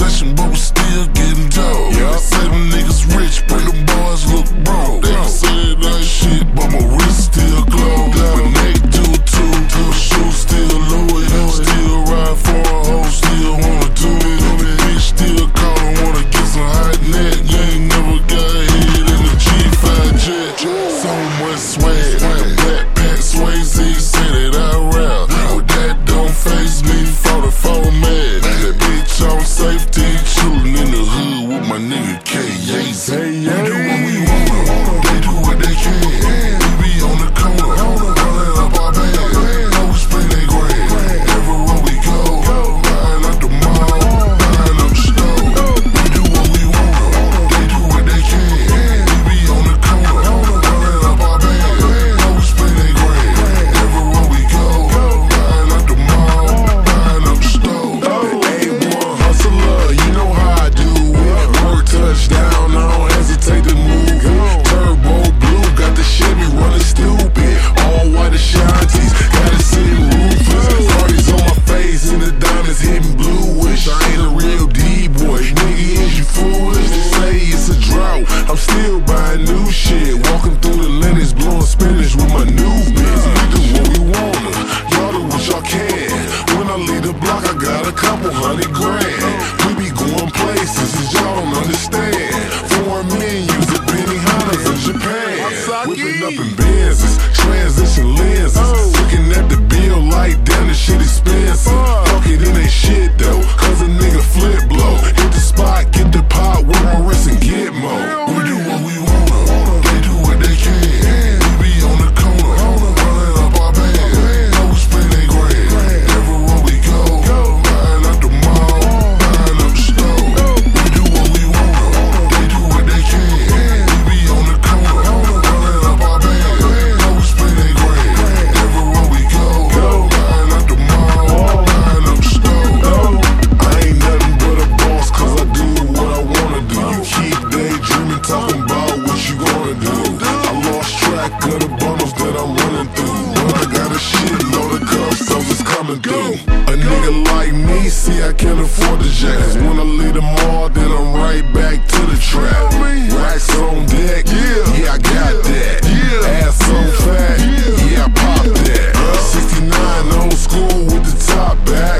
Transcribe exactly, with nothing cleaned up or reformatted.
inflation, but we still getting dough. Yep. They say them niggas rich, but them boys look broke. They can say it ain't shit, but my wrist still glow. My neck do too, the shoes still Louis. Still ride for a hoe, still wanna do it. The bitch still callin', wanna get some hot neck. You ain't never got hit in the G five jet. So much swag, black pack, Swayze say that I rap. But that don't face me, forty-four mad. That bitch on safety, chillin' in the hood with my nigga K A Z. We do what we want, they do what they can. We be on the corner, rollin' up our band. Know we spend they grand, everywhere we go. Buying up the mall, buying up the store. We do what we want, they do what they can. We be on the corner, rollin' up our band. Know we spend they grand, everywhere we go. Buying up the mall, buying up the store. The A one hustler, you know how I do it. Work touchdown, I don't hesitate to move it. Turbo blue, got the Chevy running stupid. All white Ashantis, got it sitting ruthless. Parties on my face and the diamonds hitting bluish. I ain't a real D-boy, nigga, is you foolish? They say it's a drought, I'm still buying new shit. Walking through the Lennox, blowing spinach with my new bitch. We do what we wanna, y'all do what y'all can. When I leave the block, I got a couple hundred grand. We be going places that y'all don't understand. Foreign men use the Benihana's in Japan. Whipping up in Benzes, transition lenses. Looking at the bill like damn, this shit expensive. Fuck it, it ain't shit though, cause a nigga flip blow. Hit the spot, get the pot, work my wrist and get more. We do what we wanna, they do what they can. We be on the corner, rollin' up our band. Know we spend they grand, everywhere we go. Buying up the mall, buying up the store. We do what we wanna, they do what they can. We be on the corner, rollin' up our band. Know we spend they grand, everywhere we go. Buying up the mall, buying up the store. I ain't nothing but a boss, cause I do what I wanna do. You keep daydreaming, talking about what you gonna do. I lost track of the bundles that I'm running through, but I got a shitload of customs that's coming through. A nigga like me, see I can't afford the jackets. When I leave the mall, then I'm right back to the trap. Racks on deck, yeah, I got that. Ass on fat, yeah, I pop that. sixty-nine old school with the top back.